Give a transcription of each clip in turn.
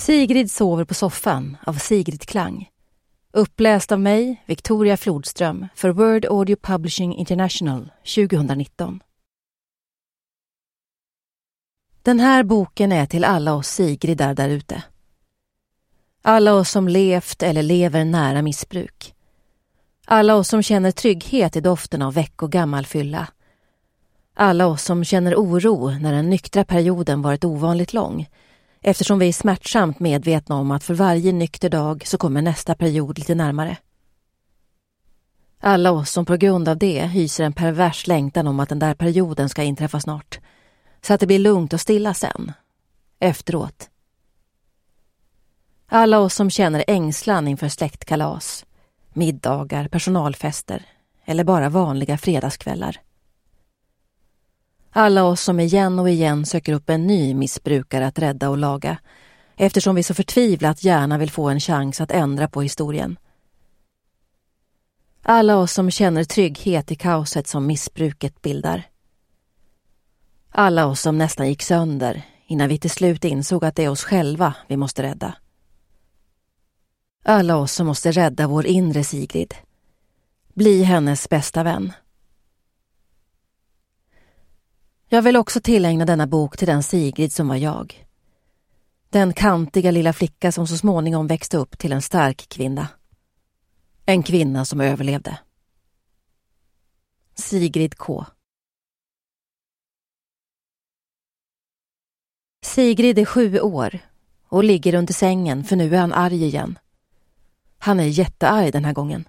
Sigrid sover på soffan av Sigrid Klang. Uppläst av mig, Victoria Flodström, för Word Audio Publishing International 2019. Den här boken är till alla oss Sigridar där ute. Alla oss som levt eller lever nära missbruk. Alla oss som känner trygghet i doften av veckogammal fylla. Alla oss som känner oro när den nyktra perioden varit ovanligt lång, eftersom vi är smärtsamt medvetna om att för varje nykter dag så kommer nästa period lite närmare. Alla oss som på grund av det hyser en pervers längtan om att den där perioden ska inträffa snart, så att det blir lugnt och stilla sen, efteråt. Alla oss som känner ängslan inför släktkalas, middagar, personalfester eller bara vanliga fredagskvällar. Alla oss som igen och igen söker upp en ny missbrukare att rädda och laga, eftersom vi så förtvivlat gärna vill få en chans att ändra på historien. Alla oss som känner trygghet i kaoset som missbruket bildar. Alla oss som nästan gick sönder innan vi till slut insåg att det är oss själva vi måste rädda. Alla oss som måste rädda vår inre Sigrid. Bli hennes bästa vän. Jag vill också tillägna denna bok till den Sigrid som var jag. Den kantiga lilla flicka som så småningom växte upp till en stark kvinna. En kvinna som överlevde. Sigrid K. Sigrid är 7 år och ligger under sängen, för nu är han arg igen. Han är jättearg den här gången.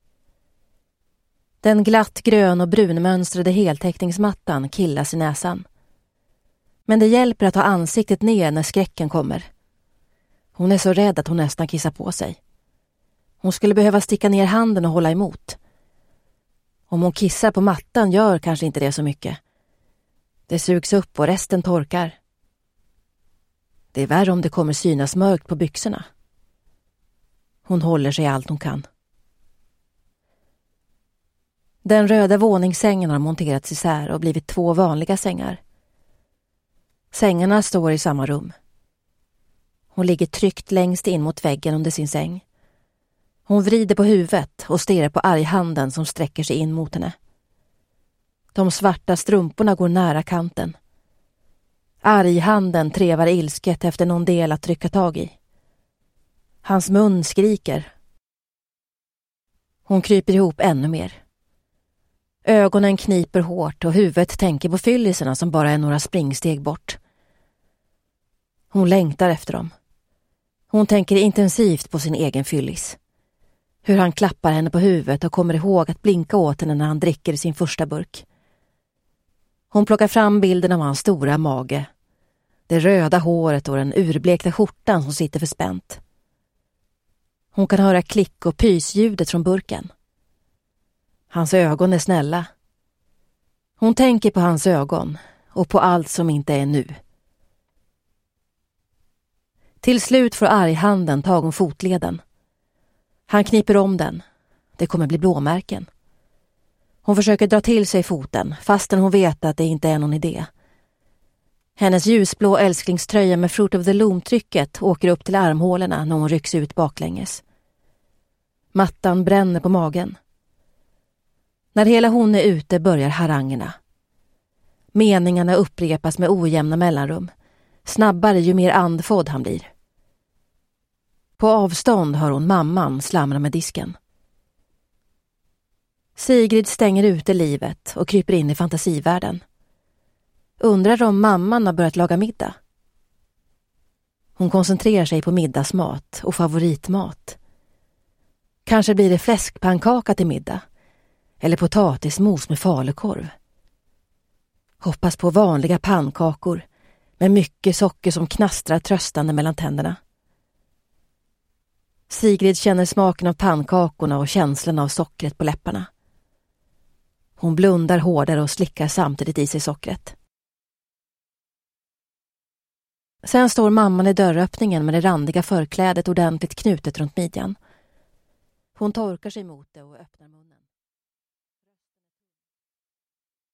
Den glatt grön och brunmönstrade heltäckningsmattan killas i näsan. Men det hjälper att ha ansiktet ner när skräcken kommer. Hon är så rädd att hon nästan kissar på sig. Hon skulle behöva sticka ner handen och hålla emot. Om hon kissar på mattan gör kanske inte det så mycket. Det sugs upp och resten torkar. Det är värre om det kommer synas mörkt på byxorna. Hon håller sig allt hon kan. Den röda våningssängen har monterats isär och blivit 2 vanliga sängar. Sängarna står i samma rum. Hon ligger tryckt längst in mot väggen under sin säng. Hon vrider på huvudet och stirrar på arghanden som sträcker sig in mot henne. De svarta strumporna går nära kanten. Arghanden trevar ilsket efter någon del att trycka tag i. Hans mun skriker. Hon kryper ihop ännu mer. Ögonen kniper hårt och huvudet tänker på fyllisarna som bara är några springsteg bort. Hon längtar efter dem. Hon tänker intensivt på sin egen fyllis. Hur han klappar henne på huvudet och kommer ihåg att blinka åt henne när han dricker sin första burk. Hon plockar fram bilden av hans stora mage. Det röda håret och den urblekta skjortan som sitter för spänt. Hon kan höra klick och pysljudet från burken. Hans ögon är snälla. Hon tänker på hans ögon och på allt som inte är nu. Till slut får arghanden tag om fotleden. Han kniper om den. Det kommer bli blåmärken. Hon försöker dra till sig foten fastän hon vet att det inte är någon idé. Hennes ljusblå älsklingströja med Fruit of the Loom-trycket åker upp till armhålorna när hon rycks ut baklänges. Mattan bränner på magen. När hela hon är ute börjar harangerna. Meningarna upprepas med ojämna mellanrum, snabbare ju mer andfådd han blir. På avstånd hör hon mamman slamra med disken. Sigrid stänger ute livet och kryper in i fantasivärlden. Undrar om mamman har börjat laga middag. Hon koncentrerar sig på middagsmat och favoritmat. Kanske blir det fläskpannkaka till middag. Eller potatismos med falukorv. Hoppas på vanliga pannkakor med mycket socker som knastrar tröstande mellan tänderna. Sigrid känner smaken av pannkakorna och känslan av sockret på läpparna. Hon blundar hårdare och slickar samtidigt i sig sockret. Sen står mamman i dörröppningen med det randiga förklädet ordentligt knutet runt midjan. Hon torkar sig mot det och öppnar munnen.